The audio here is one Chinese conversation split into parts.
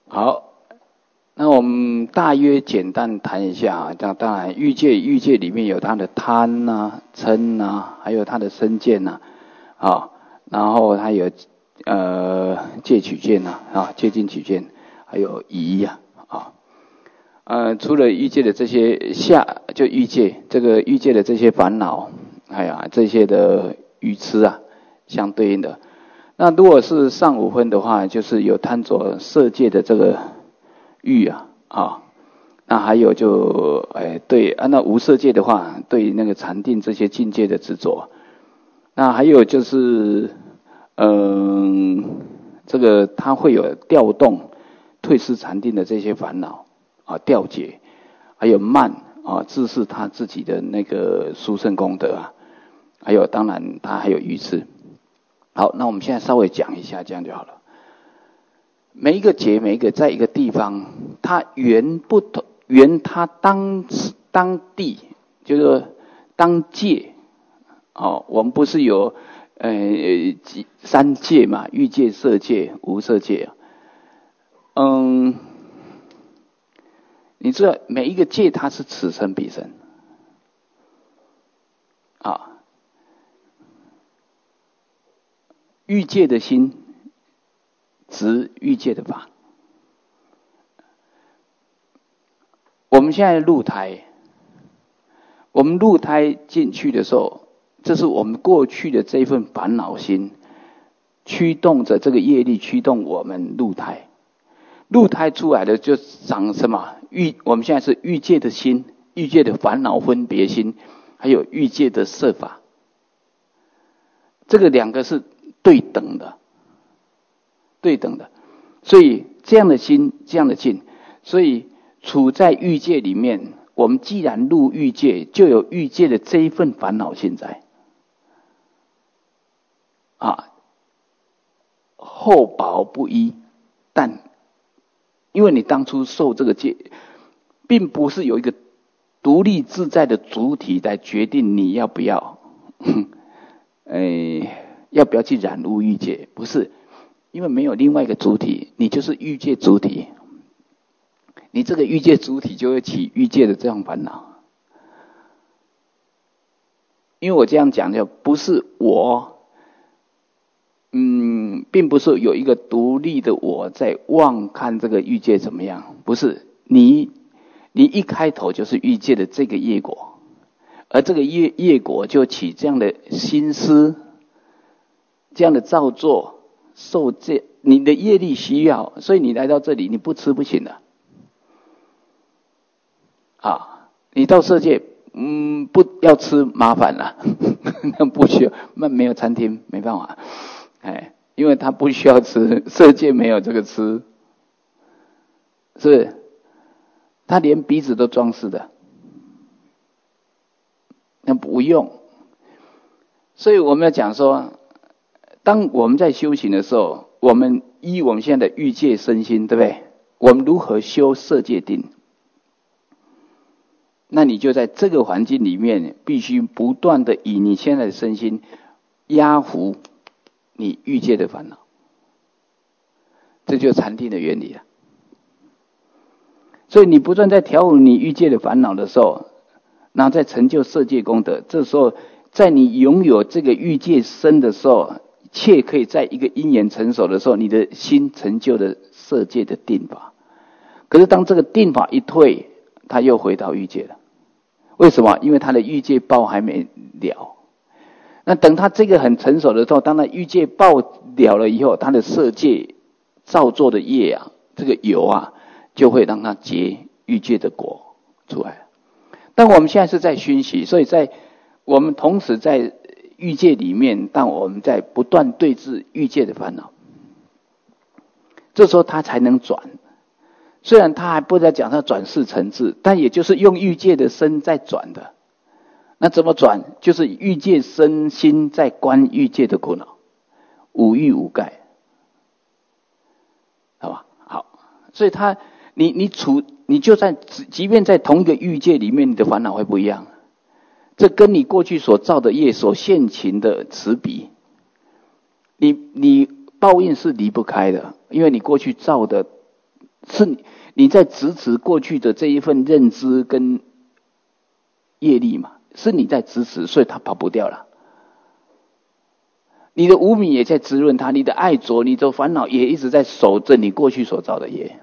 好，那我们大约简单谈一下啊。当然，欲界里面有它的贪呐、嗔呐，还有它的身见呐，啊，然后它有戒取见呐，啊，戒禁取见，还有疑呀，除了欲界的这些欲界这个欲界的这些烦恼，哎呀，这些的愚痴啊，相对应的。那如果是上五分的话，就是有贪着色界的这个欲啊，那还有就那无色界的话，对那个禅定这些境界的执着。那还有就是这个它会有调动退失禅定的这些烦恼啊，调节，还有慢啊，自是他自己的那个殊胜功德啊，还有当然他还有愚痴。好，那我们现在稍微讲一下，这样就好了。每一个劫，每一个在一个地方，它缘不同，缘它当地，就是说当界。我们不是有三界嘛，欲界、色界、无色界。你知道每一个界它是此生彼生啊。欲界的心执欲界的法。我们现在入胎，我们入胎进去的时候，这是我们过去的这份烦恼心驱动着这个业力，驱动我们入胎。入胎出来的就长什么？我们现在是欲界的心，欲界的烦恼分别心，还有欲界的色法。这个两个是对等的，所以这样的心，这样的境，所以处在欲界里面，我们既然入欲界，就有欲界的这一份烦恼心在厚薄不一，但因为你当初受这个戒，并不是有一个独立自在的主体来决定你要不要要不要去染污欲界，不是，因为没有另外一个主体，你就是欲界主体，你这个欲界主体就会起欲界的这样烦恼。因为我这样讲就不是我，并不是有一个独立的我在望看这个欲界怎么样，不是，你一开头就是欲界的这个业果，而这个业果就起这样的心思，这样的造作，受戒，你的业力需要，所以你来到这里，你不吃不行的你到色界，不要吃麻烦了，那不需要，那没有餐厅，没办法，因为他不需要吃，色界没有这个吃，是不是？他连鼻子都装饰的，那不用。所以我们要讲说，当我们在修行的时候，我们现在的欲界身心，对不对？我们如何修色界定？那你就在这个环境里面，必须不断的以你现在的身心压服你欲界的烦恼，这就是禅定的原理了。所以你不断在调伏你欲界的烦恼的时候，然后在成就色界功德，这时候在你拥有这个欲界身的时候，切可以在一个因缘成熟的时候，你的心成就的色界的定法。可是当这个定法一退，他又回到欲界了。为什么？因为他的欲界报还没了。那等他这个很成熟的时候，当他欲界报了了以后，他的色界造作的业这个油就会让他结欲界的果出来。但我们现在是在熏习，所以在我们同时在欲界里面，但我们在不断对治欲界的烦恼，这时候他才能转。虽然他还不在讲他转世成智，但也就是用欲界的身在转的。那怎么转？就是欲界身心在观欲界的苦恼，无欲无盖，好吧？好，所以你就在即便在同一个欲界里面，你的烦恼会不一样。这跟你过去所造的业所现情的持比，你报应是离不开的，因为你过去造的是你在支持过去的这一份认知跟业力嘛，是你在支持，所以它跑不掉了。你的无明也在滋润它，你的爱着、你的烦恼也一直在守着你过去所造的业。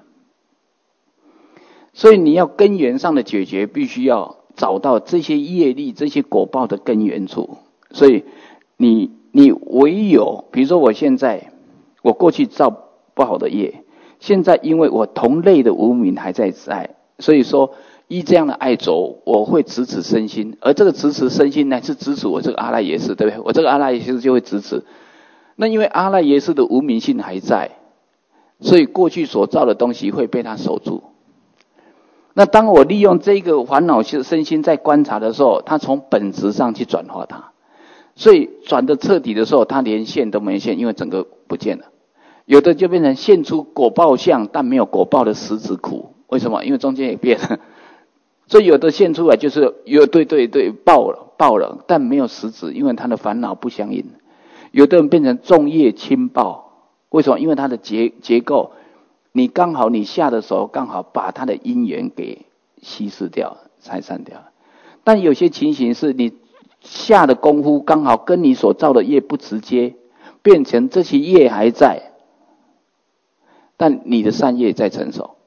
所以你要根源上的解决，必须要找到这些业力、这些果报的根源处。所以你唯有，比如说我过去造不好的业，现在因为我同类的无明还在，所以说依这样的爱着，我会支持身心，而这个支持身心呢，是支持我这个阿赖耶识，对不对？我这个阿赖耶识就会支持。那因为阿赖耶识的无明性还在，所以过去所造的东西会被它守住。那当我利用这个烦恼身心在观察的时候，它从本质上去转化它，所以转得彻底的时候，它连现都没现，因为整个不见了。有的就变成现出果报相，但没有果报的实质苦。为什么？因为中间也变了。所以有的现出来就是有对报了，但没有实质，因为它的烦恼不相应。有的人变成重业轻报，为什么？因为它的结构。你刚好你下的时候刚好把他的因缘给稀释掉拆散掉，但有些情形是你下的功夫刚好跟你所造的业不直接，变成这些业还在，但你的善业在成熟。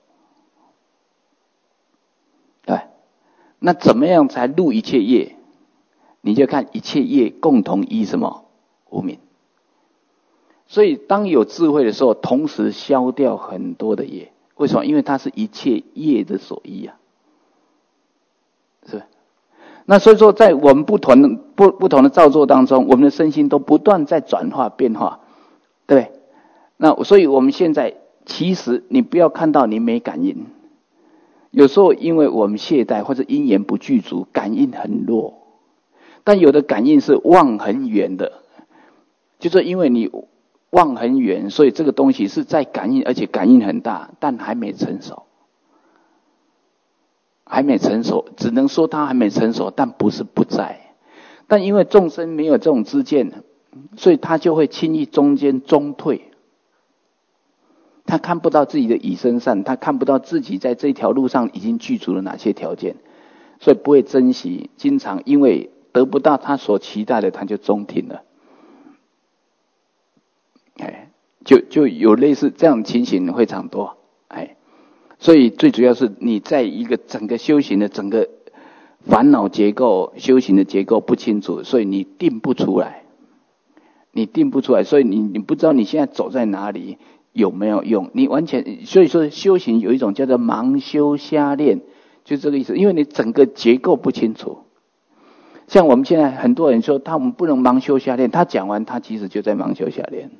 对，那怎么样才入一切业？你就看一切业共同依什么？无明。所以当有智慧的时候，同时消掉很多的业。为什么？因为它是一切业的所依啊，是不是？那所以说在我们不同的造作当中，我们的身心都不断在转化变化，对不对？那所以我们现在其实你不要看到你没感应，有时候因为我们懈怠或者因缘不具足，感应很弱。但有的感应是望很远的，就是因为你望很远，所以这个东西是在感应，而且感应很大，但还没成熟。还没成熟，只能说它还没成熟，但不是不在。但因为众生没有这种知见，所以他就会轻易中间中退。他看不到自己的以身善，他看不到自己在这条路上已经具足了哪些条件，所以不会珍惜，经常因为得不到他所期待的，他就中停了。就有类似这样的情形非常多。所以最主要是你在一个整个修行的整个烦恼结构、修行的结构不清楚，所以你定不出来，所以你不知道你现在走在哪里有没有用，你完全，所以说修行有一种叫做盲修瞎练，就这个意思，因为你整个结构不清楚。像我们现在很多人说他们不能盲修瞎练，他讲完他其实就在盲修瞎练。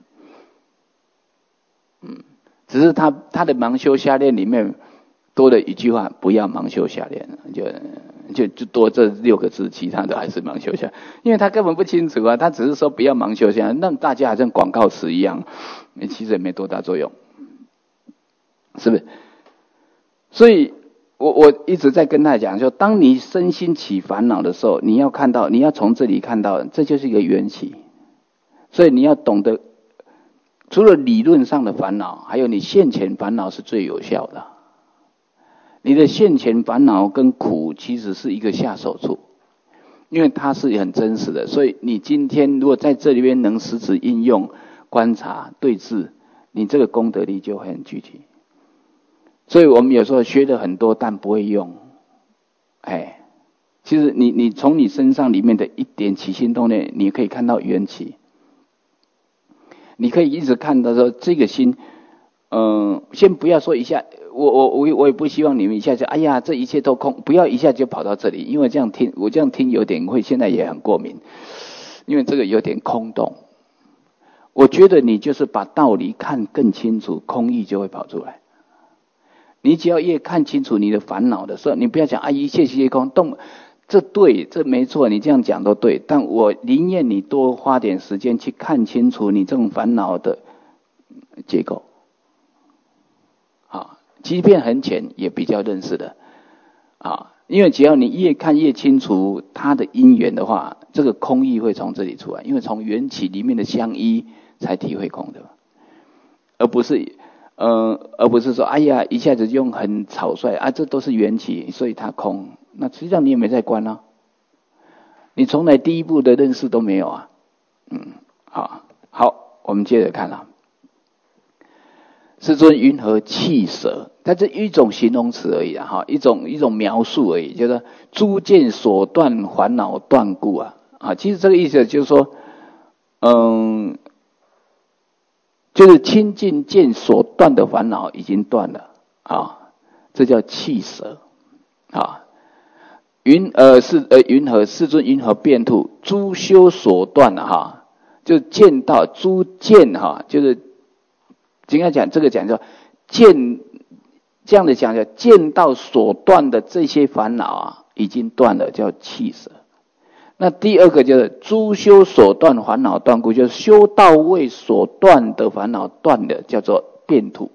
只是他的盲修瞎练里面多了一句话，不要盲修瞎练，就多这6个字，其他的还是盲修瞎，因为他根本不清楚啊，他只是说不要盲修瞎练，让大家好像广告词一样，其实也没多大作用，是不是？所以我一直在跟他讲说，当你身心起烦恼的时候，你要看到，你要从这里看到，这就是一个缘起，所以你要懂得。除了理论上的烦恼，还有你现前烦恼是最有效的。你的现前烦恼跟苦其实是一个下手处，因为它是很真实的。所以你今天如果在这里边能实质应用、观察、对治，你这个功德力就会很具体。所以我们有时候学的很多，但不会用。其实你从你身上里面的一点起心动念，你可以看到缘起。你可以一直看到说这个心，先不要说一下，我也不希望你们一下就哎呀这一切都空，不要一下就跑到这里，因为我这样听有点会，现在也很过敏，因为这个有点空洞。我觉得你就是把道理看更清楚，空义就会跑出来。你只要越看清楚你的烦恼的时候，你不要讲一切皆空，这对，这没错，你这样讲都对，但我宁愿你多花点时间去看清楚你这种烦恼的结构。即便很浅，也比较认识的。因为只要你越看越清楚它的因缘的话，这个空义会从这里出来，因为从缘起里面的相依才体会空的，而不是而不是说哎呀一下子用很草率啊，这都是缘起，所以它空。那实际上你也没在观啊，你从来第一步的认识都没有啊。好，我们接着看啊。世尊云何弃舍？它这一种形容词而已啊，一种描述而已，就是诸见所断烦恼断故啊。其实这个意思就是说，就是清净见所断的烦恼已经断了啊，这叫弃舍啊。云何世尊云何变度诸修所断哈，就见到诸见哈，就是应该讲这个讲叫见，这样的讲叫见到所断的这些烦恼啊，已经断了，叫弃舍。那第二个就是诸修所断烦恼断故，就是修到位所断的烦恼断了，叫做变度。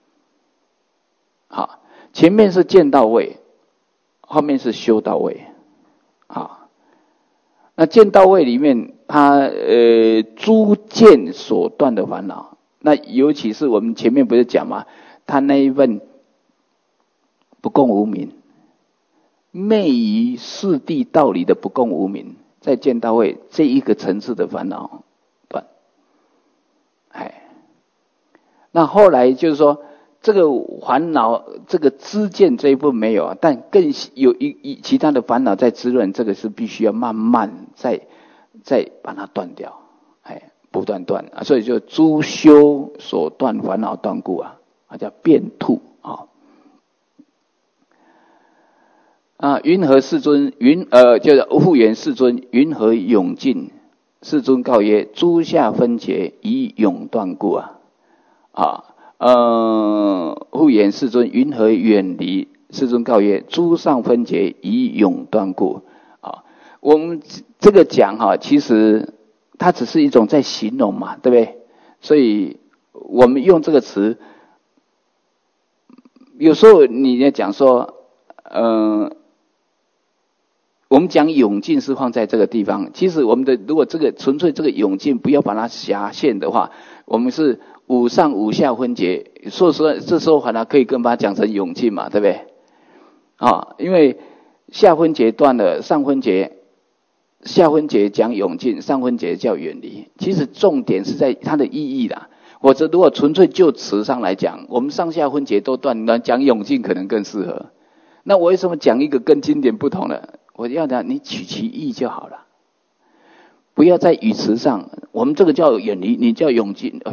好，前面是见到位，后面是修到位。好，那见到位里面，它诸见所断的烦恼，那尤其是我们前面不是讲嘛，他那一份不共无明。昧于四谛道理的不共无明，在见到位这一个层次的烦恼断。那后来就是说，这个烦恼这个知见这一部分没有啊，但更有其他的烦恼在滋润，这个是必须要慢慢再把它断掉，不断断啊，所以就诸修所断烦恼断故啊，叫变度啊。云何世尊就是复言世尊云何永尽？世尊告曰：诸下分解以永断故复言世尊云何远离？世尊告曰：诸上分解以永断故我们这个讲其实它只是一种在形容嘛，对不对？所以我们用这个词，有时候你在讲说我们讲永尽是放在这个地方，其实我们的如果这个纯粹这个永尽不要把它狭限的话，我们是五上五下分解，说实话这时候反而可以跟把它讲成永尽嘛，对不对？因为下分解断了，上分解下分解讲永尽，上分解叫远离，其实重点是在它的意义啦。或者如果纯粹就词上来讲，我们上下分解都断，那讲永尽可能更适合。那我为什么讲一个跟经典不同的？我要讲你取其意就好了，不要在语词上，我们这个叫远离，你叫永尽，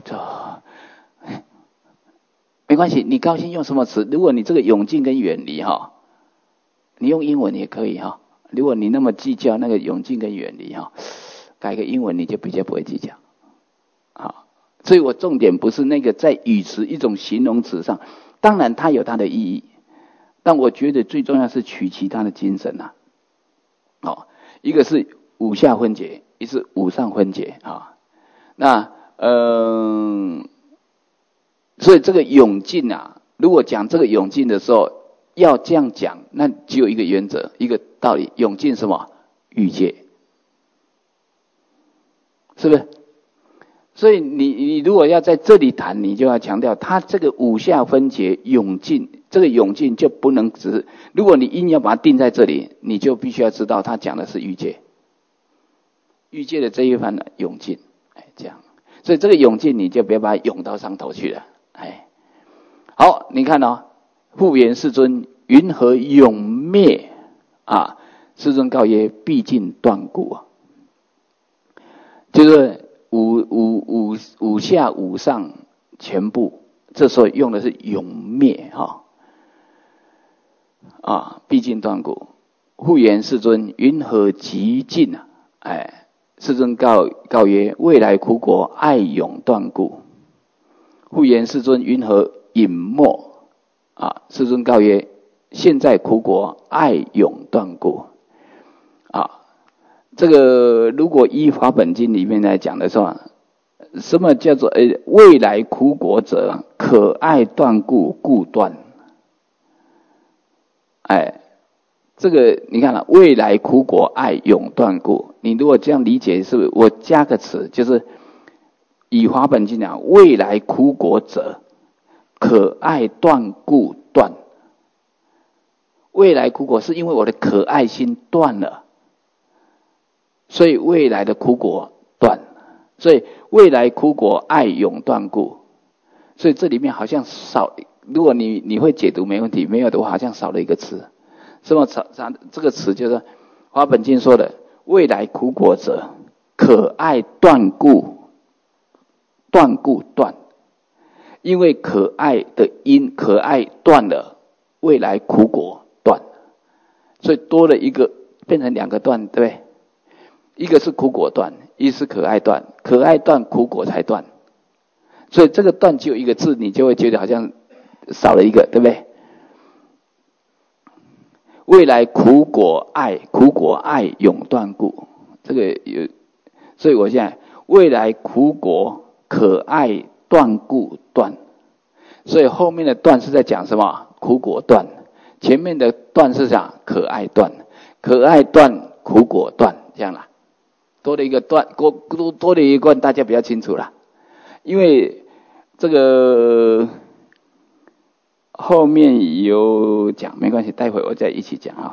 没关系，你高兴用什么词？如果你这个永尽跟远离你用英文也可以如果你那么计较那个永尽跟远离改个英文你就比较不会计较所以我重点不是那个在语词一种形容词上，当然它有它的意义，但我觉得最重要是取其他的精神一个是五下分解，一是五上分解那所以这个永尽如果讲这个永尽的时候要这样讲，那只有一个原则，一个道理，永尽什么？欲界，是不是？所以你如果要在这里谈，你就要强调它这个五下分解永尽，这个永尽就不能只是，如果你硬要把它定在这里，你就必须要知道它讲的是欲界，欲界的这一番永尽，这样，所以这个永尽你就不要把它涌到上头去了，好，你看复言世尊云何永灭世尊告曰：毕竟断故就是五下五上全部，这时候用的是永灭毕竟断故。复言世尊云何极尽世尊告曰：未来苦果爱永断故。复言世尊云何隐没世尊告曰：现在苦果爱永断故这个如果依法本经里面来讲的时候，什么叫做未来苦果者，可爱断故，故断。这个你看未来苦果爱永断故，你如果这样理解，是不是我加个词，就是以法本经讲，未来苦果者， 可爱断故断。未来苦果是因为我的可爱心断了，所以未来的苦果断。所以未来苦果爱永断故。所以这里面好像少，如果你会解读没问题，没有的话好像少了一个词。什么词？这个词就是华本经说的未来苦果者，可爱断故，断故断。因为可爱的因，可爱断了，未来苦果断，所以多了一个，变成两个断，对不对？一个是苦果断，一是可爱断，可爱断苦果才断，所以这个断只有一个字，你就会觉得好像少了一个，对不对？未来苦果爱，苦果爱永断故，这个有，所以我现在未来苦果可爱断故断，所以后面的断是在讲什么？苦果断。前面的断是讲可爱断，可爱断苦果断，这样啦。多了一个断，多了一个断，大家比较清楚啦。因为这个后面有讲，没关系，待会我再一起讲啊。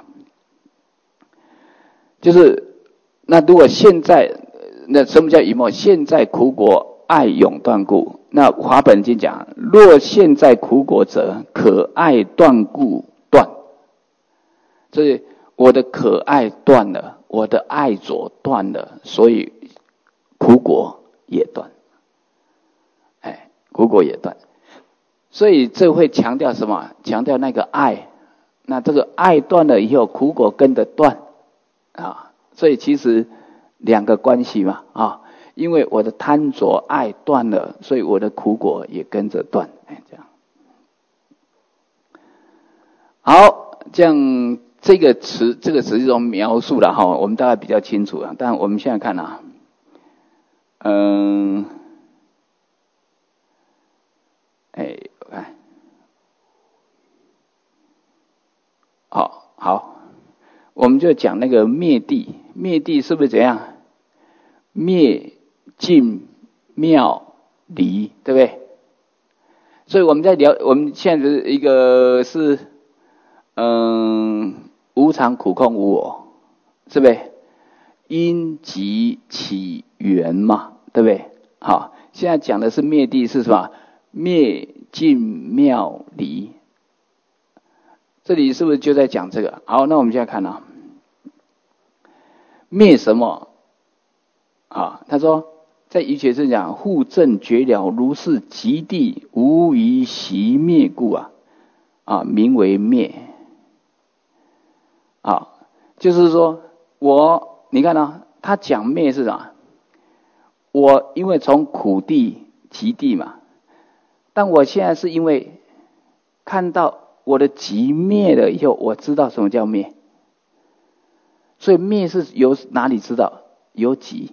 就是那如果现在，那什么叫以末？现在苦果爱永断故。那华本经讲，若现在苦果者，可爱断故断。所以我的可爱断了，我的爱着断了，所以苦果也断。苦果也断。所以这会强调什么？强调那个爱。那这个爱断了以后，苦果跟着断啊。所以其实两个关系嘛啊。因为我的贪着爱断了，所以我的苦果也跟着断。这样。好，这样这个词是一种描述了哈，我们大概比较清楚了。但我们现在看啊，我看，好，我们就讲那个灭地，灭地是不是怎样？灭尽妙离，对不对？所以我们在聊，我们现在的一个是，无常苦空无我，是不是？因即起源嘛，对不对？好，现在讲的是灭地是什么？灭尽妙离。这里是不是就在讲这个？好，那我们现在看啊，灭什么？啊，他说在一切是讲护正绝了，如是极地无余习灭故名为灭。就是说你看啊，他讲灭是什么？我因为从苦地极地嘛，但我现在是因为看到我的极灭了以后，我知道什么叫灭。所以灭是由哪里知道？由极。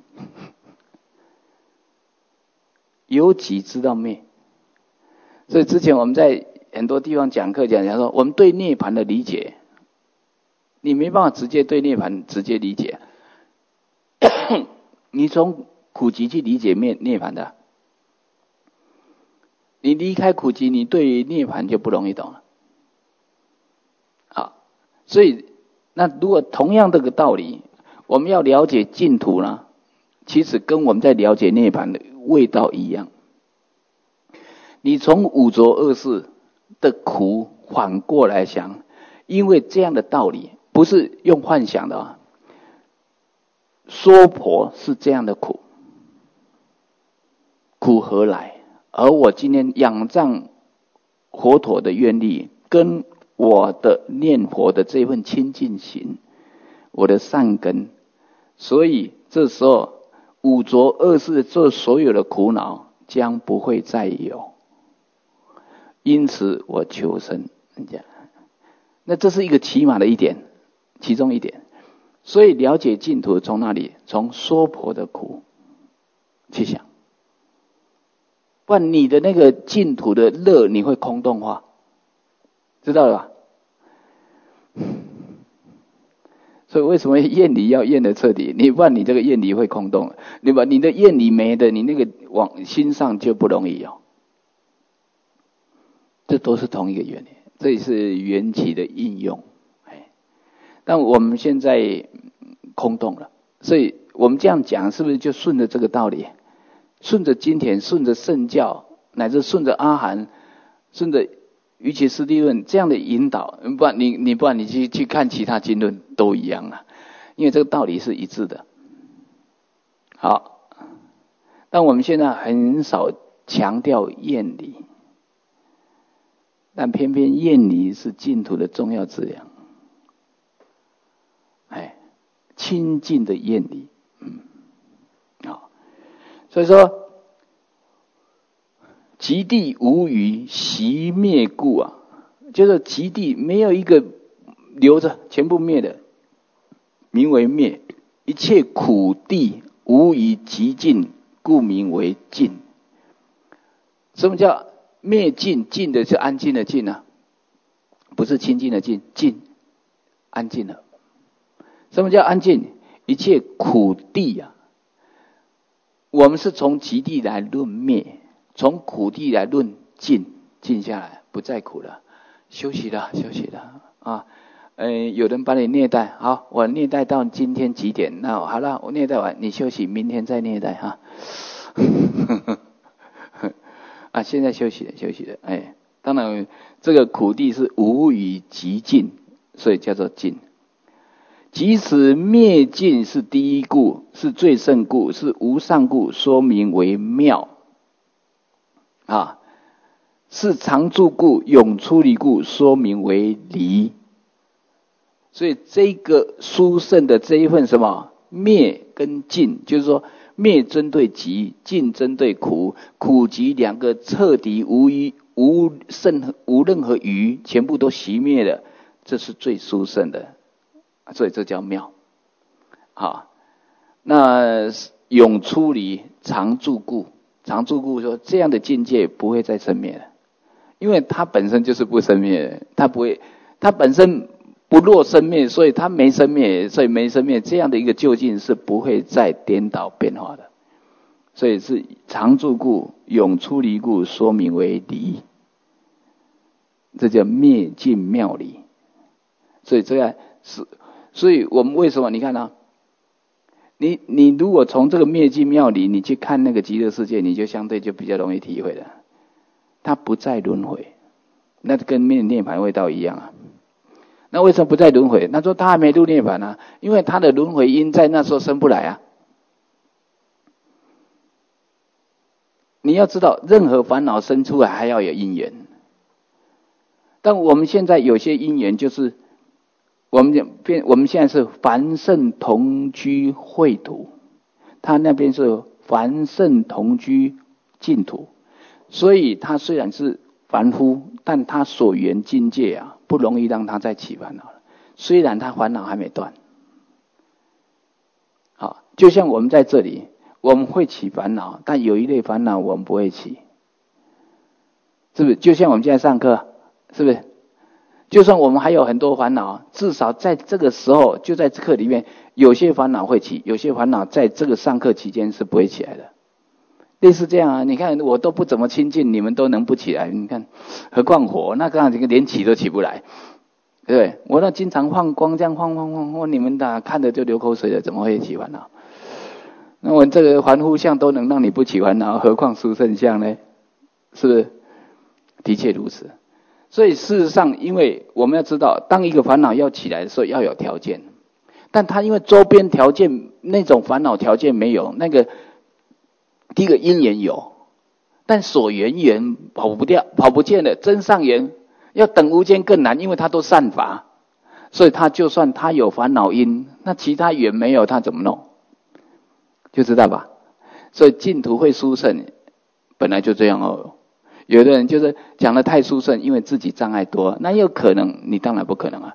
由极知道灭。所以之前我们在很多地方讲课讲说，我们对涅槃的理解，你没办法直接对涅槃直接理解。你从苦集去理解涅槃的，你离开苦集，你对于涅槃就不容易懂了。所以那如果同样这个道理，我们要了解净土呢，其实跟我们在了解涅槃的味道一样。你从五浊恶世的苦反过来想，因为这样的道理不是用幻想的啊。娑婆是这样的苦，苦何来？而我今天仰仗佛陀的愿力，跟我的念佛的这份清净心，我的善根，所以这时候五浊恶世这所有的苦恼将不会再有。因此我求生，那这是一个起码的一点，其中一点。所以了解净土从哪里？从娑婆的苦去想，不然你的那个净土的乐你会空洞化，知道了吧？所以为什么厌离要厌得彻底？你不然你这个厌离会空洞，你把你的厌离没的，你那个往心上就不容易有。 这都是同一个原理，这也是缘起的应用。但我们现在空洞了，所以我们这样讲是不是就顺着这个道理，顺着经典，顺着圣教，乃至顺着阿含，顺着瑜伽师地论这样的引导，不然你去看其他经论都一样啊，因为这个道理是一致的。好，但我们现在很少强调厌离，但偏偏厌离是净土的重要资粮。清净的厌离，所以说极地无余，习灭故啊，就是极地没有一个留着，全部灭的，名为灭。一切苦地无余极尽，故名为尽。什么叫灭尽？尽的是安静的静啊，不是清净的静，静安静了。什么叫安静？一切苦地啊，我们是从极地来论灭，从苦地来论静，静下来不再苦了，休息了啊。有人把你虐待，好，我虐待到今天几点？那好了，我虐待完你休息，明天再虐待哈。啊，现在休息了。当然这个苦地是无余极尽，所以叫做尽。即使灭尽是第一故，是最胜故，是无上故，说明为妙啊；是常住故，永出离故，说明为离。所以这个殊胜的这一份什么灭跟尽，就是说灭针对极，尽针对苦，苦极两个彻底无任何余，全部都熄灭了，这是最殊胜的。所以这叫妙。好，那永出离，常住故说这样的境界不会再生灭了，因为它本身就是不生灭，它本身不落生灭，所以它没生灭，这样的一个究竟是不会再颠倒变化的。所以是常住故，永出离故，说明为离，这叫灭尽妙离。所以这样是。所以我们为什么你看啊，你如果从这个灭尽妙离你去看那个极乐世界，你就相对就比较容易体会了，它不再轮回，那跟灭涅槃味道一样啊。那为什么不再轮回？他说他还没入涅槃啊，因为他的轮回因在那时候生不来啊。你要知道，任何烦恼生出来还要有因缘，但我们现在有些因缘就是我们现在是凡圣同居秽土，他那边是凡圣同居净土，所以他虽然是凡夫，但他所缘境界啊，不容易让他再起烦恼了。虽然他烦恼还没断，好，就像我们在这里，我们会起烦恼，但有一类烦恼我们不会起，是不是？就像我们现在上课，是不是？就算我们还有很多烦恼，至少在这个时候，就在这课里面，有些烦恼会起，有些烦恼在这个上课期间是不会起来的。类似这样啊，你看我都不怎么亲近，你们都能不起来，你看，何况我那个连起都起不来，对不对？我那经常放光，这样晃，你们看着就流口水了，怎么会起烦恼？那我这个凡夫相都能让你不起烦恼，何况殊胜相呢？是不是？的确如此。所以事实上，因为我们要知道，当一个烦恼要起来的时候，要有条件，但它因为周边条件那种烦恼条件没有，那个第一个因缘有，但所缘跑不见了，真上缘要等无间更难，因为它都善法，所以他就算他有烦恼因，那其他缘没有，他怎么弄？就知道吧？所以净土会殊胜，本来就这样哦。有的人就是讲得太殊胜，因为自己障碍多，那有可能，你当然不可能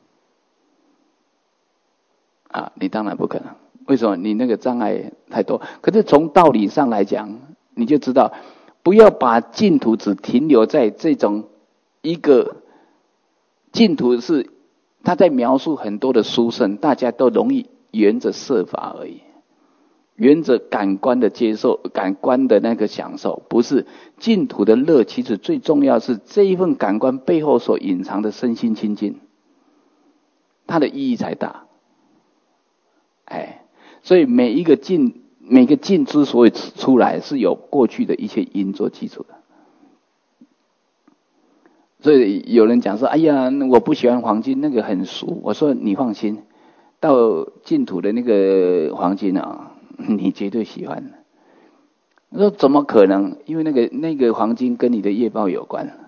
啊！你当然不可能。为什么？你那个障碍太多。可是从道理上来讲，你就知道，不要把净土只停留在这种一个净土是他在描述很多的殊胜，大家都容易沿着设法而已。 原着感官的接受，感官的那个享受，不是净土的乐。其实最重要是这一份感官背后所隐藏的身心清净，它的意义才大。所以每个境之所以出来，是有过去的一些因做基础的。所以有人讲说：“哎呀，我不喜欢黄金，那个很俗。”我说：“你放心，到净土的那个黄金啊，你绝对喜欢。”我说：“怎么可能？因为那个黄金跟你的业报有关。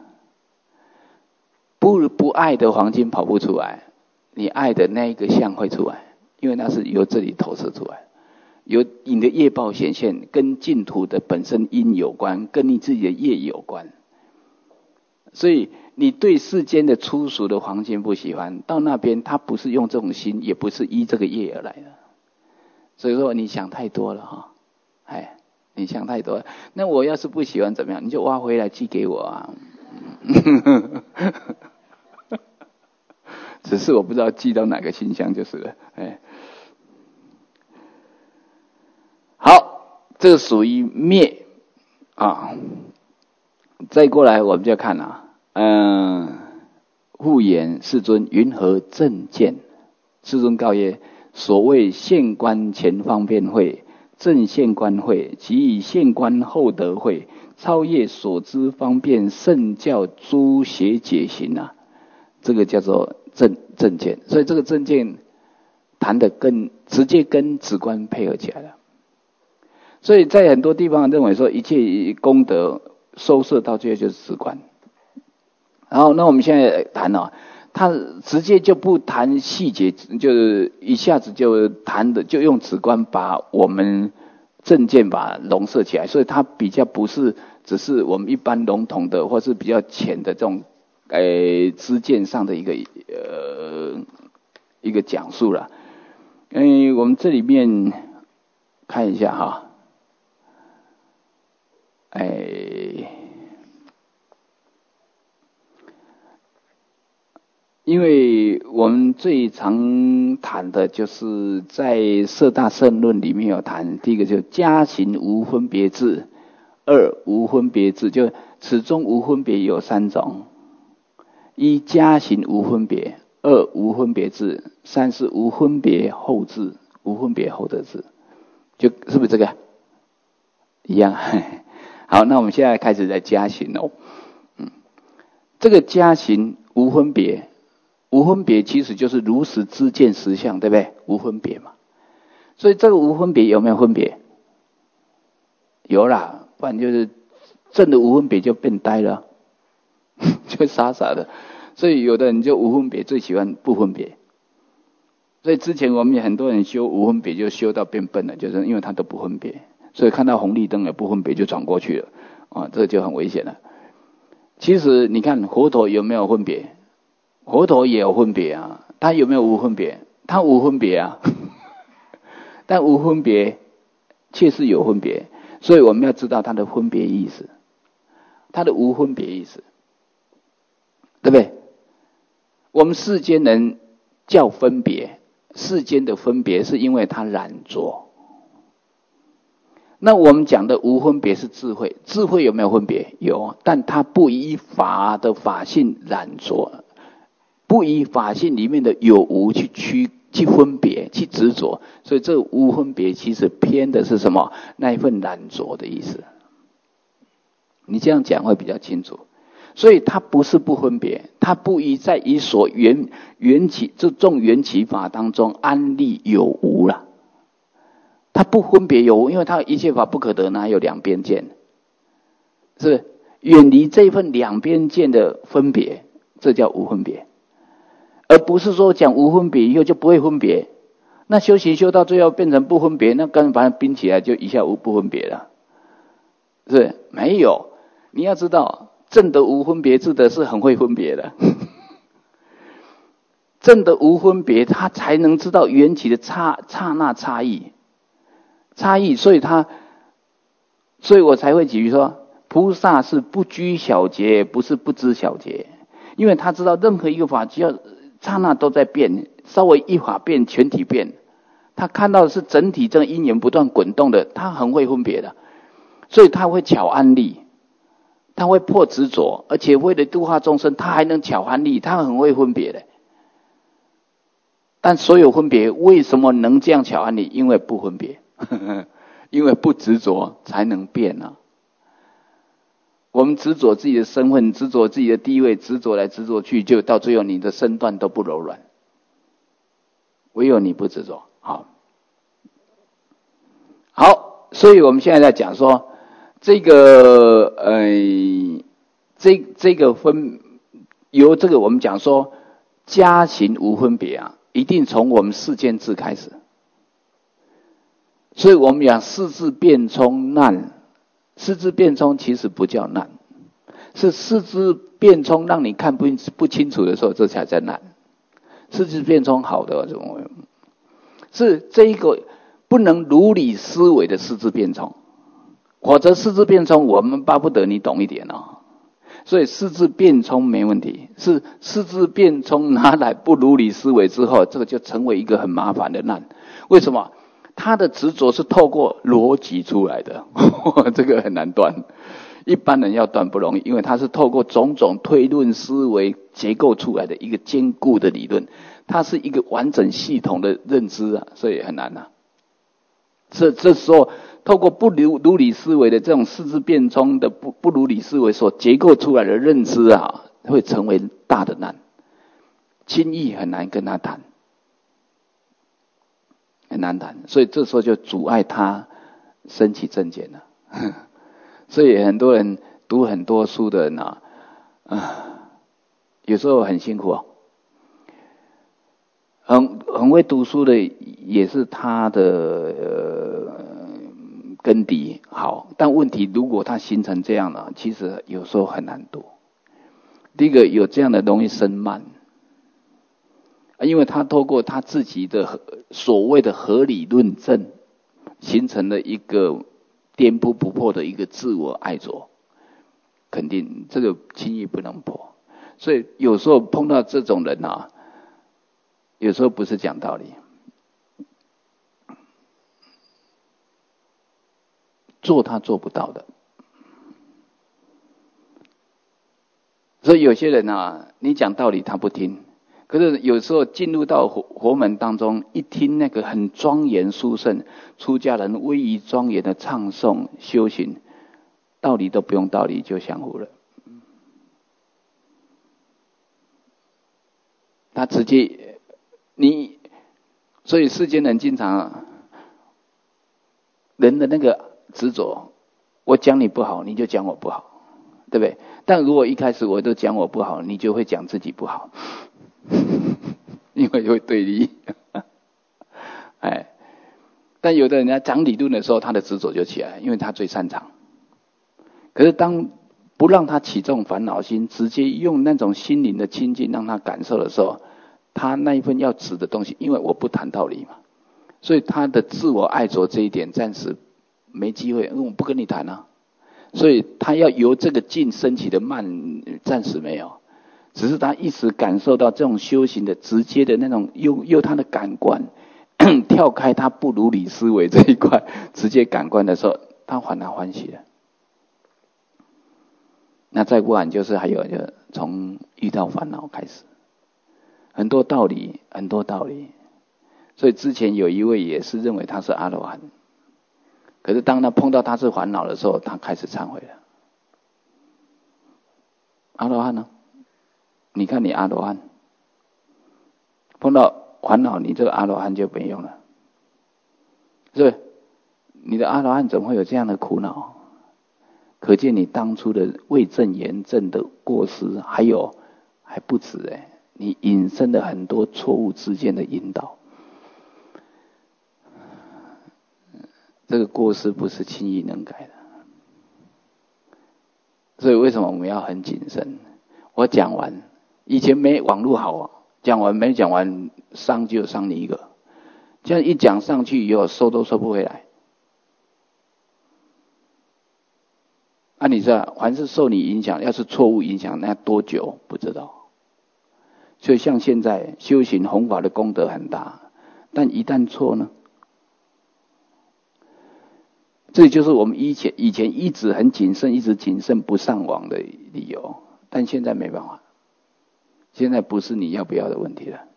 不爱的黄金跑不出来，你爱的那一个相会出来，因为那是由这里投射出来。”由你的业报显现，跟净土的本身因有关，跟你自己的业有关。所以你对世间的粗俗的黄金不喜欢，到那边他不是用这种心，也不是依这个业而来的。所以说你想太多了哈，你想太多了。那我要是不喜欢怎么样？你就挖回来寄给我啊。只是我不知道寄到哪个信箱就是了。好，这属于灭啊。再过来我们就看复言世尊云何正见？世尊告曰：所谓现观前方便慧，正现观慧，即以现观后得慧，超越所知方便圣教诸邪解行啊。这个叫做正见。所以这个正见谈的直接跟止观配合起来了。所以在很多地方认为说一切功德收摄到最后就是止观。然后那我们现在谈他直接就不谈细节，就是一下子就谈的就用止观把我们正见把笼摄起来，所以它比较不是只是我们一般笼统的或是比较浅的这种知见上的一个讲述了。我们这里面看一下哈。因为我们最常谈的就是在摄大乘论里面有谈，第一个就加行无分别智，二无分别智，就此中无分别有三种：一加行无分别，二无分别智，三是无分别后智，无分别后得智，就是不是这个一样？好，那我们现在开始在加行这个加行无分别，无分别其实就是如实知见实相，对不对？无分别嘛。所以这个无分别有没有分别？有啦，不然就是正的无分别就变呆了，就傻傻的。所以有的人就无分别最喜欢不分别。所以之前我们也很多人修无分别就修到变笨了，就是因为他都不分别。所以看到红绿灯也不分别就转过去了这个就很危险了。其实你看佛陀有没有分别？佛陀也有分别啊，他有没有无分别？他无分别啊，但无分别确实有分别，所以我们要知道他的分别意思，他的无分别意思，对不对？我们世间人叫分别，世间的分别是因为他染着。那我们讲的无分别是智慧，智慧有没有分别？有，但它不依法的法性染着，不依法性里面的有无去分别去执着，所以这无分别其实偏的是什么？那一份染着的意思。你这样讲会比较清楚。所以它不是不分别，它不依在于所缘起这众缘起法当中安立有无了。它不分别有无，因为它一切法不可得，哪有两边见？是不是远离这份两边见的分别，这叫无分别，而不是说讲无分别以后就不会分别。那修行修到最后变成不分别，那干脆把它冰起来就一下不分别了，是不是？没有，你要知道，正的无分别智的是很会分别的。正的无分别，他才能知道缘起的刹那差异。所以我才会举说，菩萨是不拘小节，不是不知小节，因为他知道任何一个法只要刹那都在变，稍微一法变，全体变， 他看到的是整体这个因缘不断滚动的，他很会分别的，所以他会巧安立，他会破执着，而且为了度化众生，他还能巧安立，他很会分别的。但所有分别为什么能这样巧安立？因为不分别，因为不执着才能变啊。我们执着自己的身份，执着自己的地位，执着来执着去，就到最后你的身段都不柔软。唯有你不执着。好，所以我们现在在讲说，这个这个由这个我们讲说家行无分别啊，一定从我们世间智开始。所以我们讲四智辩聪难，四智辩聪其实不叫难，是四智辩聪让你看不清楚的时候，这才叫难。四智辩聪好的是这一个不能如理思维的四智辩聪，否则四智辩聪我们巴不得你懂一点哦。所以四智辩聪没问题，是四智辩聪拿来不如理思维之后，这个就成为一个很麻烦的难。为什么？他的执着是透过逻辑出来的，这个很难断，一般人要断不容易，因为它是透过种种推论思维结构出来的一个坚固的理论，它是一个完整系统的认知啊，所以很难啊。这时候透过不如理思维的这种四智辩聪的不如理思维所结构出来的认知啊，会成为大的难，轻易很难跟他谈，很难谈，所以这时候就阻碍他升起正见了。所以很多人读很多书的人有时候很辛苦很会读书的也是他的根底好，但问题如果他形成这样了，其实有时候很难读。第一个有这样的容易生慢，因为他透过他自己的所谓的合理论证，形成了一个颠扑不破的一个自我爱着，肯定这个轻易不能破。所以有时候碰到这种人有时候不是讲道理，做他做不到的。所以有些人你讲道理他不听，可是有时候进入到佛门当中，一听那个很庄严殊胜出家人威仪庄严的唱诵修行，道理都不用道理就降服了。他直接所以世间人经常人的那个执着，我讲你不好，你就讲我不好，对不对？但如果一开始我都讲我不好，你就会讲自己不好，因为会对立。但有的人家讲理论的时候，他的执着就起来，因为他最擅长。可是当不让他起这种烦恼心，直接用那种心灵的清净让他感受的时候，他那一份要指的东西，因为我不谈道理嘛，所以他的自我爱着这一点暂时没机会，因为我不跟你谈啊。所以他要由这个静升起的慢，暂时没有，只是他一时感受到这种修行的直接的那种用他的感官跳开他不如理思维这一块，直接感官的时候，他反而欢喜了。那再不然就是还有就从遇到烦恼开始，很多道理。所以之前有一位也是认为他是阿罗汉，可是当他碰到他是烦恼的时候，他开始忏悔了。阿罗汉呢？你看你阿罗汉碰到烦恼，你这个阿罗汉就没用了，是不是？你的阿罗汉怎么会有这样的苦恼？可见你当初的未正言正的过失，还不止你引申了很多错误之间的引导。这个过失不是轻易能改的，所以为什么我们要很谨慎？我讲完，以前没网络好讲完没讲完，伤就伤你一个，这样一讲上去以后，收都收不回来。你知道，凡是受你影响，要是错误影响，那多久不知道。所以像现在修行弘法的功德很大，但一旦错呢， 这就是我们以前一直很谨慎，一直谨慎不上网的理由。但现在没办法，现在不是你要不要的问题了。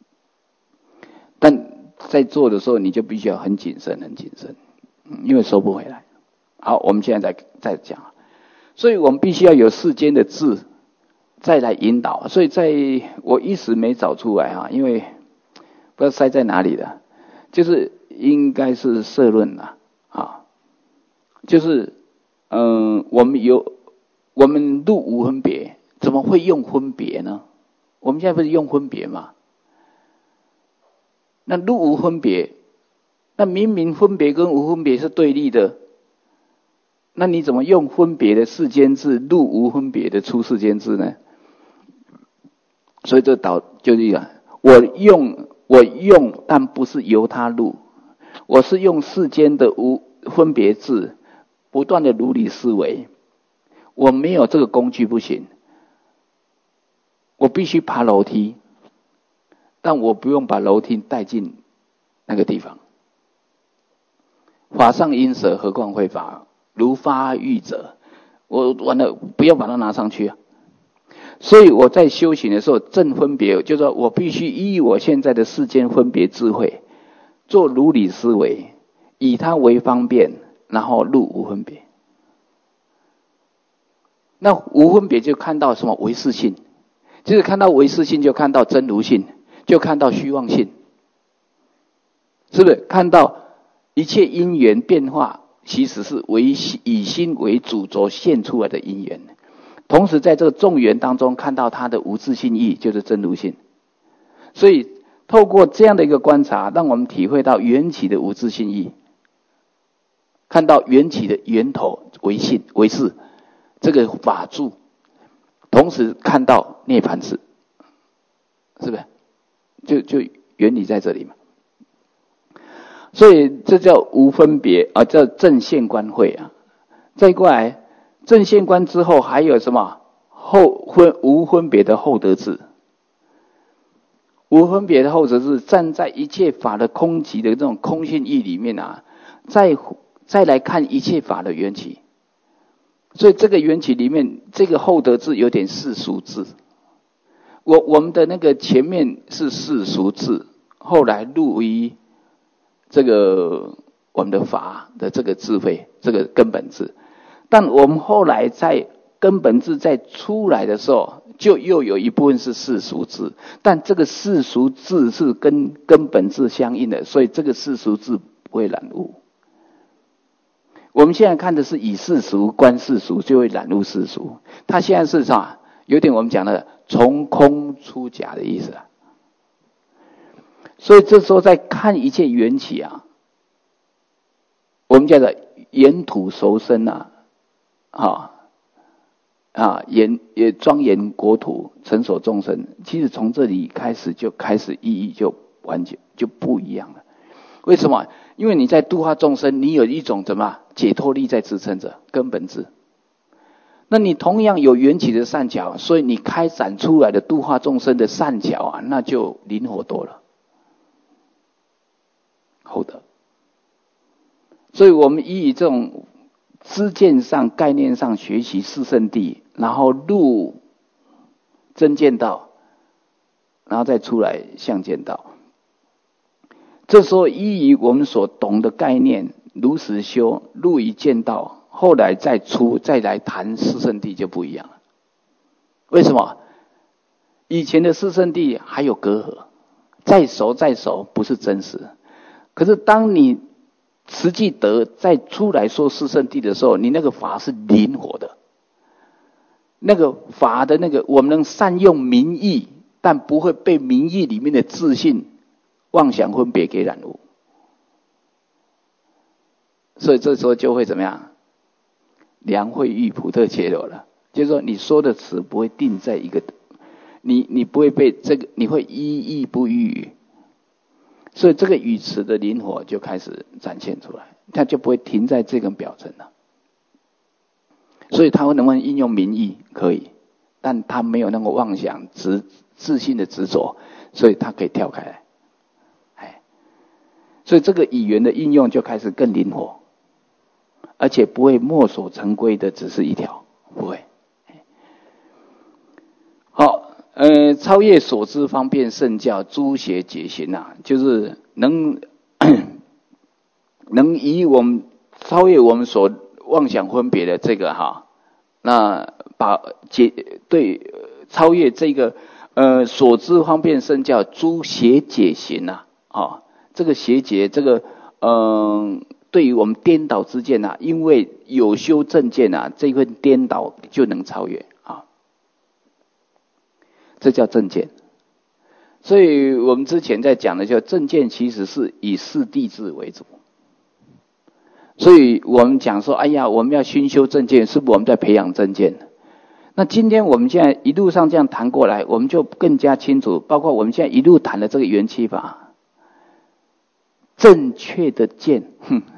但在做的时候，你就必须要很谨慎，很谨慎，因为收不回来。好，我们现在再讲，所以我们必须要有世间的智，再来引导。所以我一时没找出来因为不知道塞在哪里了，就是应该是社论啦就是我们入无分别，怎么会用分别呢？我们现在不是用分别吗？那入无分别，那明明分别跟无分别是对立的，那你怎么用分别的世间智入无分别的出世间智呢？所以这就是讲，我用，但不是由他入，我是用世间的无分别智，不断的如理思维。我没有这个工具不行，我必须爬楼梯，但我不用把楼梯带进那个地方。法上因舍，何况非法？如发欲者，我完了，不要把它拿上去啊！所以我在修行的时候，正分别，就是说我必须依我现在的世间分别智慧，做如理思维，以它为方便，然后入无分别。那无分别就看到什么唯识性，就是看到唯识性，就看到真如性，就看到虚妄性，是不是？看到一切因缘变化，其实是以心为主轴现出来的因缘。同时在这个众缘当中看到它的无自性义，就是真如性。所以透过这样的一个观察，让我们体会到缘起的无自性义，看到缘起的源头为性为识这个法住，同时看到涅槃识，是不是？就原理在这里嘛。所以这叫无分别叫正现观慧再过来正现观之后还有什么无分别的后得智。无分别的后得智，站在一切法的空寂的这种空性义里面再来看一切法的缘起。所以这个缘起里面，这个后得智有点世俗智。我们的那个前面是世俗智，后来入于这个我们的法的这个智慧，这个根本智。但我们后来在根本智在出来的时候，就又有一部分是世俗智，但这个世俗智是跟根本智相应的，所以这个世俗智不会染污。我们现在看的是以世俗观世俗，就会染入世俗。它现在是啥？有点我们讲的从空出假的意思所以这时候在看一切缘起我们叫做沿土熟身也庄严国土，成所众生。其实从这里开始意义就完全就不一样了。为什么？因为你在度化众生，你有一种解脱力在支撑着根本智。那你同样有缘起的善巧，所以你开展出来的度化众生的善巧那就灵活多了。后得。所以我们以这种知见上概念上学习四圣谛，然后入真见道，然后再出来相见道。这时候依于我们所懂的概念如实修，入于见道，后来再来谈四圣谛就不一样了。为什么？以前的四圣谛还有隔阂，再熟不是真实。可是当你实际再出来说四圣谛的时候，你那个法是灵活的，那个法的我们能善用名义，但不会被名义里面的自信妄想分别给染污。所以这时候就会怎么样？良慧玉普特切流了，就是说你说的词不会定在一个，你不会被这个，你会依义不依语。所以这个语词的灵活就开始展现出来，它就不会停在这个表层了。所以它能不能应用名义？可以，但它没有那个妄想自信的执着，所以它可以跳开来。所以这个语言的应用就开始更灵活。 而且不会墨守成规的只是一条，不会。好，超越所知方便圣教，诸邪解行啊，就是能以我们超越我们所妄想分别的这个哈，那把超越这个所知方便圣教，诸邪解行啊，这个邪解这个对于我们颠倒之见啊，因为有修正见啊，这份颠倒就能超越啊，这叫正见。所以我们之前在讲的叫正见，其实是以四谛智为主。所以我们讲说，哎呀，我们要熏修正见，是不是我们在培养正见？那今天我们现在一路上这样谈过来，我们就更加清楚，包括我们现在一路谈的这个缘起法，正确的见，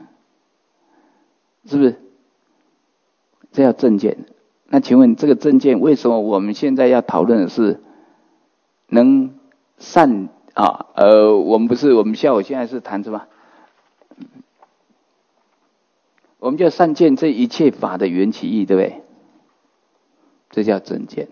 是不是？这叫正见。那请问这个正见，为什么我们现在要讨论的是能善啊？我们下午现在是谈什么？我们叫善见这一切法的缘起义，对不对？这叫正见。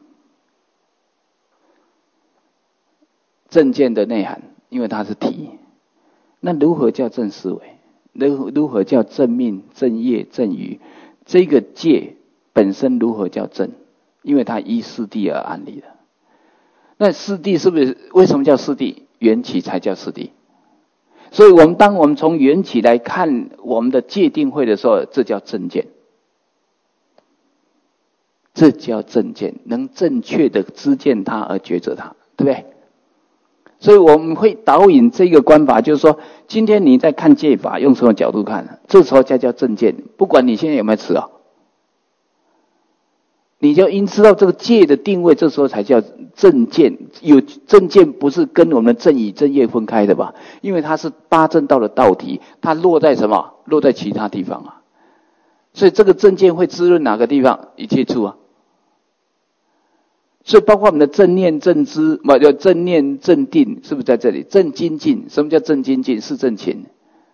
正见的内涵，因为它是体，那如何叫正思维？如何叫正命、正业、正语？这个戒本身如何叫正？因为它依四谛而安立的。那四谛是不是为什么叫四谛？缘起才叫四谛。所以当我们从缘起来看我们的戒定慧的时候，这叫正见。这叫正见，能正确的知见它而觉者它，对不对？所以我们会导引这个观法，就是说，今天你在看戒法，用什么角度看？这时候才叫正见。不管你现在有没有持你就应知道这个戒的定位，这时候才叫正见。有正见不是跟我们的正语正业分开的吧？因为它是八正道的道体，它落在什么？落在其他地方啊。所以这个正见会滋润哪个地方？一切处啊。所以包括我们的正念正知，叫正念正定，是不是在这里？正精进，什么叫正精进？是正勤。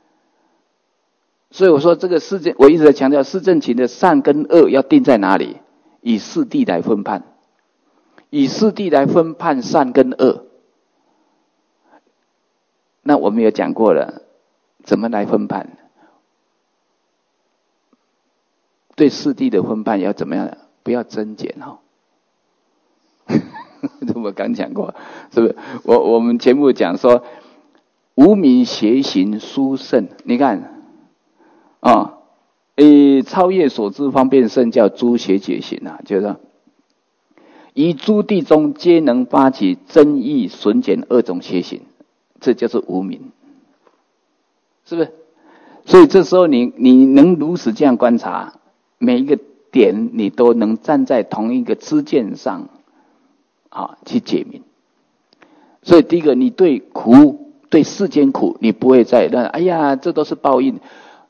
所以我说这个四正，我一直在强调四正勤的善跟恶要定在哪里？以四谛来分判，以四谛来分判善跟恶。那我们也讲过了，怎么来分判？对四谛的分判要怎么样？不要增减我刚讲过，是不是？我们节目讲说，无明邪行殊胜，你看超越所知方便圣教，诸邪解行啊，就是说，以诸谛中皆能发起增益损减二种邪行，这就是无明，是不是？所以这时候你能如实这样观察，每一个点你都能站在同一个知见上去解明。所以第一个，你对苦，对世间苦，你不会再哎呀，这都是报应。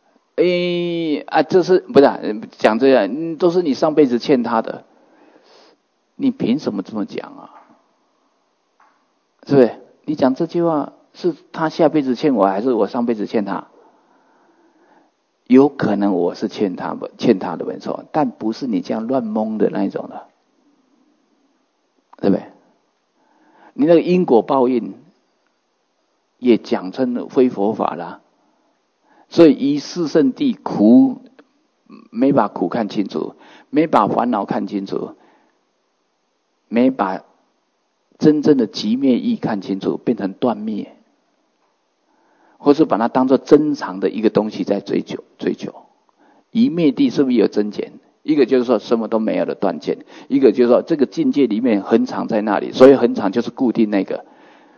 这是不是讲这样？都是你上辈子欠他的，你凭什么这么讲啊？是不是？你讲这句话是他下辈子欠我，还是我上辈子欠他？有可能我是欠他的没错，但不是你这样乱蒙的那一种的，对不对？你那个因果报应也讲成了非佛法啦。所以依四圣谛苦，没把苦看清楚，没把烦恼看清楚，没把真正的寂灭义看清楚，变成断灭，或是把它当作珍藏的一个东西在追求。一灭谛是不是有增减？一个就是说什么都没有的断见，一个就是说这个境界里面恒常在那里，所以恒常就是固定那个。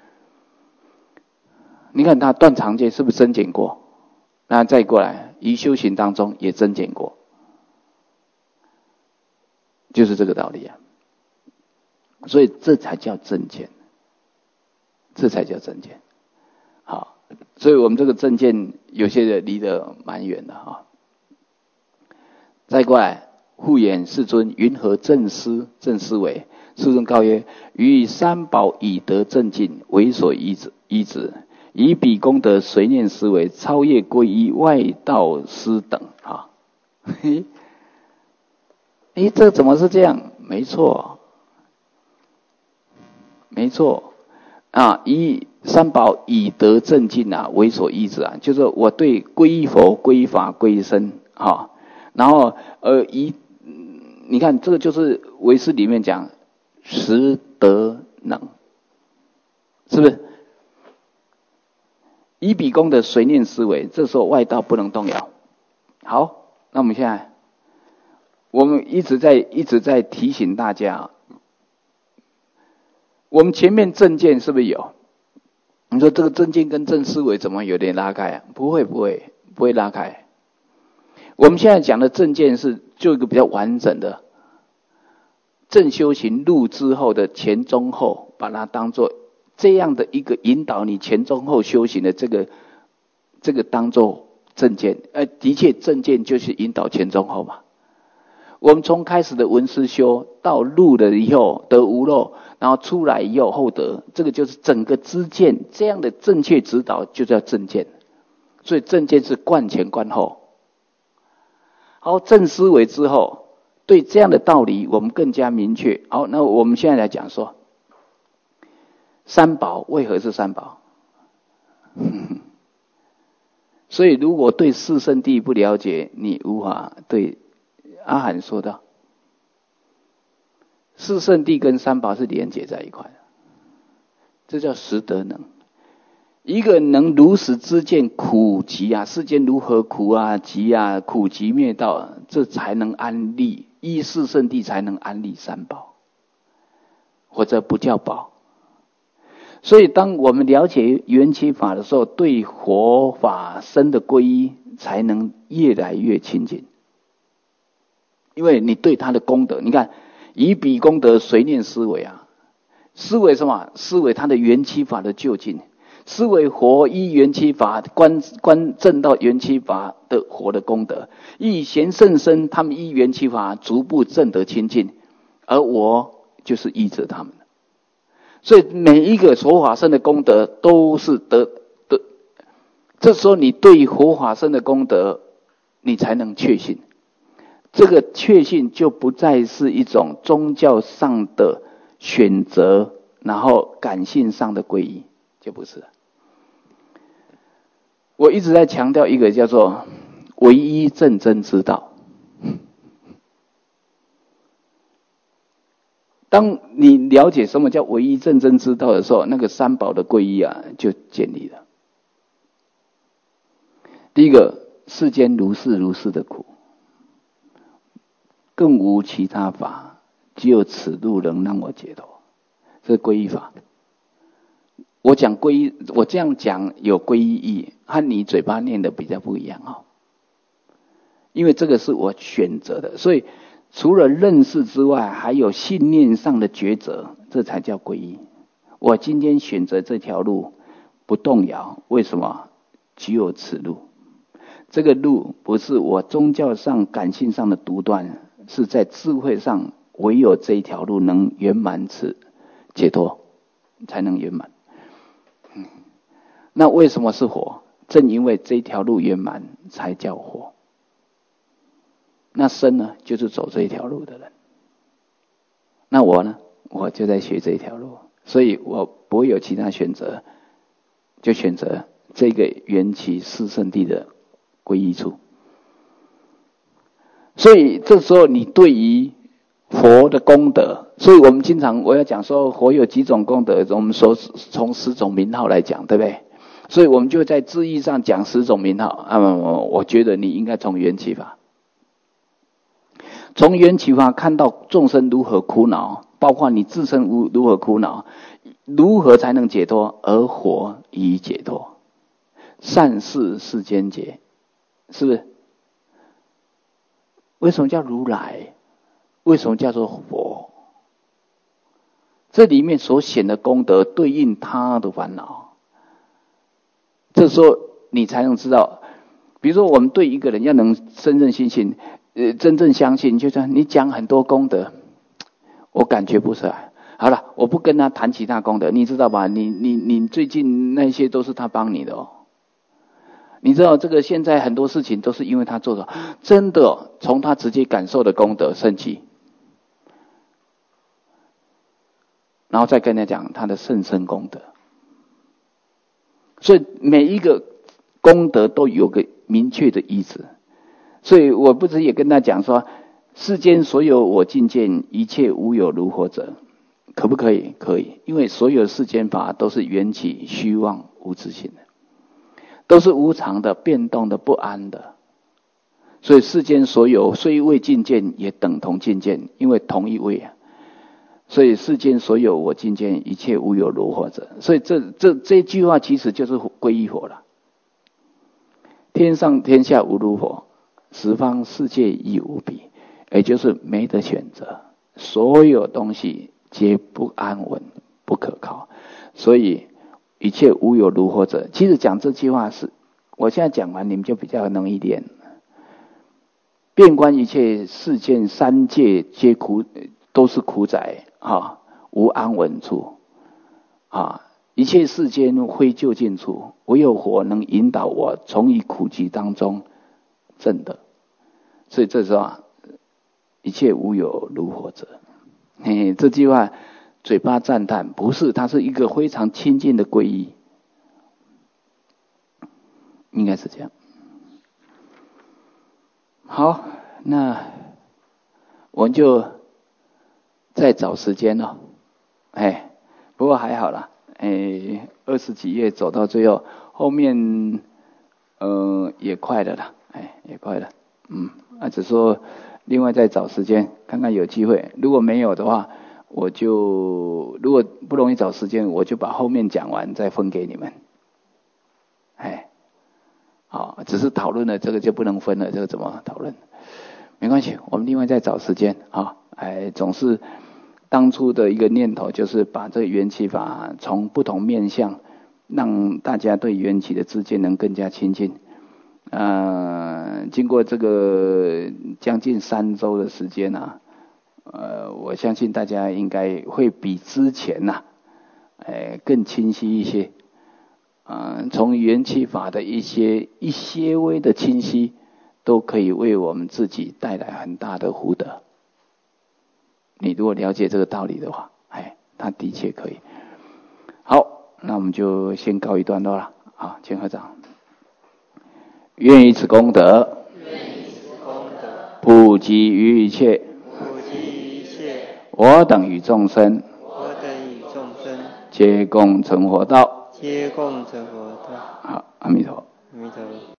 你看他断常界是不是增减过？那再过来，于修行当中也增减过，就是这个道理啊。所以这才叫正见，这才叫正见。好，所以我们这个正见有些人离得蛮远的再过来，复言世尊云何正思维？世尊告曰：于三宝以得正境，为所依止。以彼功德随念思维，超越皈依外道师等这怎么是这样？没错，没错啊！以三宝以德正境啊为所依止啊，就是我对皈依佛、皈依法、皈依僧啊，然后你看这个就是唯识里面讲识德能，是不是？以彼功的随念思维，这时候外道不能动摇。好，那我们现在，我们一直在提醒大家，我们前面正见是不是有？你说这个正见跟正思维怎么有点拉开啊？不会拉开。我们现在讲的正见是就一个比较完整的正修行入之后的前中后，把它当作这样的一个引导你前中后修行的这个当作正见。的确正见就是引导前中后嘛。我们从开始的闻思修到入了以后得无漏，然后出来以后后得，这个就是整个知见这样的正确指导就叫正见。所以正见是贯前贯后。好，正思维之后，对这样的道理我们更加明确。好，那我们现在来讲说三宝为何是三宝？所以如果对四圣谛不了解，你无法对阿含说到四圣谛跟三宝是连结在一块的，这叫识德能。一个能如实知见苦集啊，世间如何苦啊集啊，苦集灭道，这才能安立依四圣谛，才能安立三宝，或者不叫宝。所以当我们了解缘起法的时候，对佛法僧的皈依才能越来越亲近。因为你对他的功德，你看以彼功德随念思维啊，思维什么？思维他的缘起法的究竟，思维佛依缘起法观证到缘起法的佛的功德，以贤圣僧他们依缘起法逐步证得清净，而我就是依着他们。所以每一个佛法僧的功德都是得，这时候你对佛法僧的功德，你才能确信。这个确信就不再是一种宗教上的选择，然后感性上的皈依，就不是了。我一直在强调一个叫做唯一正真之道。当你了解什么叫唯一正真之道的时候，那个三宝的皈依啊就建立了。第一个，世间如是的苦，更无其他法，只有此路能让我解脱，这是皈依法。我讲皈依，我这样讲有皈依意，和你嘴巴念的比较不一样哦。因为这个是我选择的，所以除了认识之外，还有信念上的抉择，这才叫皈依。我今天选择这条路不动摇，为什么？只有此路。这个路不是我宗教上感性上的独断，是在智慧上唯有这一条路能圆满此解脱，才能圆满。那为什么是佛？正因为这条路圆满才叫佛。那僧呢，就是走这一条路的人。那我呢，我就在学这一条路，所以我不会有其他选择，就选择这个缘起四圣谛的皈依处。所以这时候你对于佛的功德，所以我们经常我要讲说佛有几种功德，我们说从10种名号来讲，对不对？所以我们就在字义上讲10种名号。我觉得你应该从缘起法。从缘起法看到众生如何苦恼，包括你自身如何苦恼，如何才能解脱，而佛以解脱。善事世间解，是不是？为什么叫如来？为什么叫做佛？这里面所显的功德对应他的烦恼，这时候你才能知道。比如说我们对一个人要能深深信心，真正相信，就是你讲很多功德，我感觉不出来。好了，我不跟他谈其他功德，你知道吧？你最近那些都是他帮你的哦。 你知道这个现在很多事情都是因为他做的，真的从他直接感受的功德升起，然后再跟他讲他的甚深功德。所以每一个功德都有个明确的意思。所以我不是也跟他讲说，世间所有我尽见，一切无有如火者，可不可以？可以，因为所有世间法都是缘起、虚妄、无自性的，都是无常的、变动的、不安的。所以世间所有虽未尽见，也等同尽见，因为同一位啊。所以世间所有我尽见，一切无有如火者。所以这句话其实就是皈依佛了。天上天下无如火，十方世界亦无比，也就是没得选择，所有东西皆不安稳、不可靠。所以一切无有如火者，其实讲这句话是，我现在讲完你们就比较容易练。遍观一切世间三界皆苦，都是苦宅啊，无安稳处啊。一切世间非究竟处，唯有佛能引导我从于苦集当中证得。所以这时候一切无有如火者。这句话嘴巴赞叹，不是，它是一个非常亲近的皈依，应该是这样。好，那我们就再找时间了。不过还好啦，20几页走到最后，后面也快了啦，也快了。只说另外再找时间，看看有机会。如果没有的话，如果不容易找时间，我就把后面讲完再分给你们。好，只是讨论了这个就不能分了，这个怎么讨论？没关系，我们另外再找时间啊。总是当初的一个念头，就是把这个缘起法从不同面向，让大家对缘起的知见能更加亲近。经过这个将近3周的时间啊，我相信大家应该会比之前更清晰一些。从缘起法的一些微的清晰，都可以为我们自己带来很大的福德。你如果了解这个道理的话，它的确可以。好，那我们就先告一段落了。好，请合掌。愿以此功德，普及于一切，我等与众生，皆共成佛道。好，阿弥陀佛。